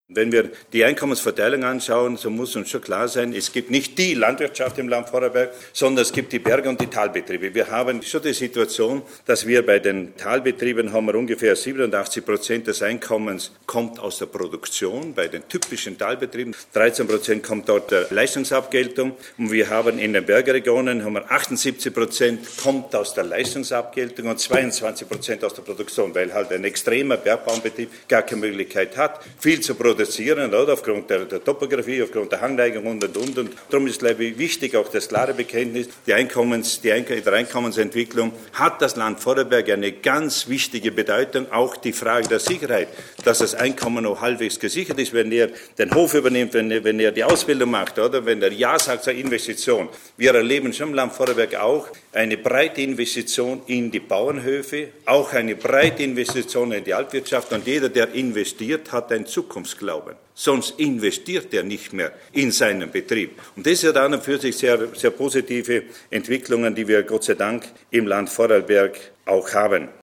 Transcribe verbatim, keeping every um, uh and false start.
Wenn wir die Einkommensverteilung anschauen, so muss uns schon klar sein, es gibt nicht die Landwirtschaft im Land Vorarlberg, sondern es gibt die Berge- und die Talbetriebe. Wir haben schon die Situation, dass wir bei den Talbetrieben haben wir ungefähr siebenundachtzig Prozent des Einkommens kommt aus der Produktion, bei den typischen Talbetrieben. dreizehn Prozent kommt dort der Leistungsabgeltung und wir haben in den Bergregionen haben wir achtundsiebzig Prozent kommt aus der Leistungsabgeltung und zweiundzwanzig Prozent aus der Produktion, weil halt ein extremer Bergbaubetrieb gar keine Möglichkeit hat, viel zu produzieren. Oder? Aufgrund der, der Topografie, aufgrund der Hangneigung und, und, und. Und darum ist, glaube ich, wichtig auch das klare Bekenntnis, die Einkommens, die Eink- der Einkommensentwicklung hat das Land Vorarlberg eine ganz wichtige Bedeutung, auch die Frage der Sicherheit, dass das Einkommen noch halbwegs gesichert ist, wenn er den Hof übernimmt, wenn er, wenn er die Ausbildung macht, oder wenn er Ja sagt zur Investition. Wir erleben schon im Land Vorarlberg auch eine breite Investition in die Bauernhöfe, auch eine breite Investition in die Altwirtschaft und jeder, der investiert, hat ein Zukunftsglauben. Sonst investiert er nicht mehr in seinen Betrieb. Und das sind an und für sich sehr, sehr positive Entwicklungen, die wir Gott sei Dank im Land Vorarlberg auch haben.